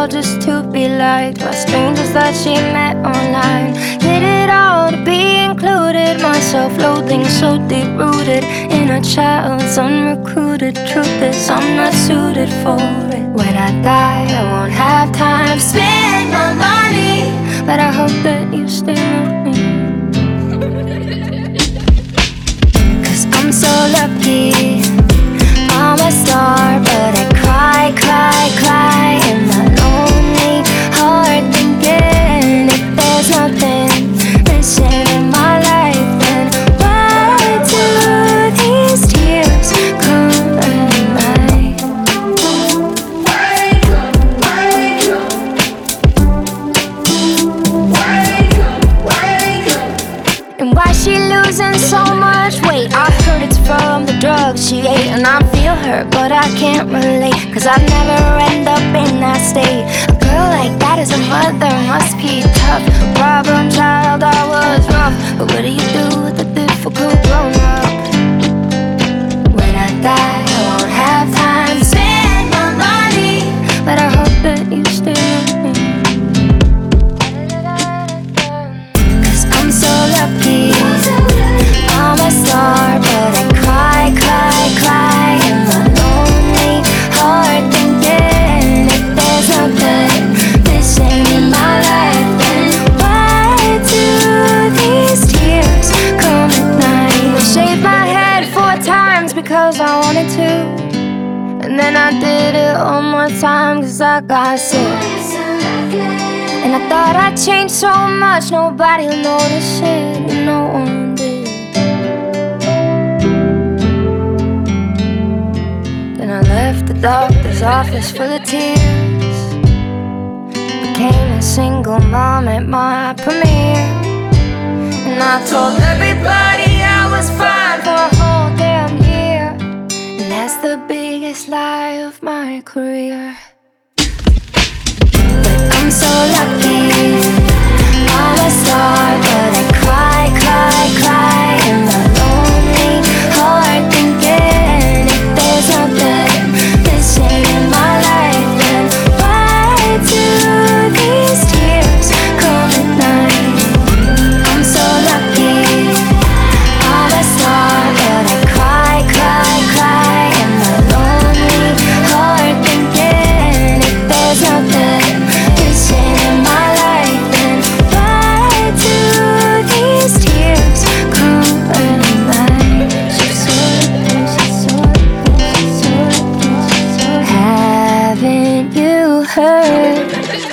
all just to be liked by strangers that she met online. Did it all to be included, my self-loathing so deep-rooted in a child's unrecruited. Truth is I'm not suited for it. When I die I won't have time to spend my money, but I hope that you stay with me. Cause I'm so lucky, I'm a star, but I cry, cry, cry in my lonely heart, thinking if there's nothing missing in my life, then why do these tears come at night? And why she losing so much weight? I heard it's from the drugs she ate, and I feel her, but I can't relate, cause I've never end up in that state. A girl like that as a mother must be tough. A problem child, I was rough, but what do you do with a difficult grown up? When I die I won't have time to spend my money, but I hope that you stay with me. Cause I'm so lucky, I'm a star, but I cry, cry, cry in my lonely heart, thinking if there's nothing missing in my life, then why do these tears come at night? I shaved my head 4 times because I wanted to, and then I did it one more time cause I got sick. And I thought I'd changed so much nobody would notice it, and no one did. Then I left the doctor's office full of tears, became a single mom at my premiere, and I told everybody I was fine for a whole damn year, and that's the biggest lie of my career. I'm so lucky, I'm a star, but I cry, cry, cry in my lonely heart, thinking if there's nothing missing in my life, then why do these tears come at night? I'm so lucky, I'm a star, but I cry, cry, cry in my lonely heart, thinking if there's nothing in my life, then why do these tears come at night? Haven't you heard?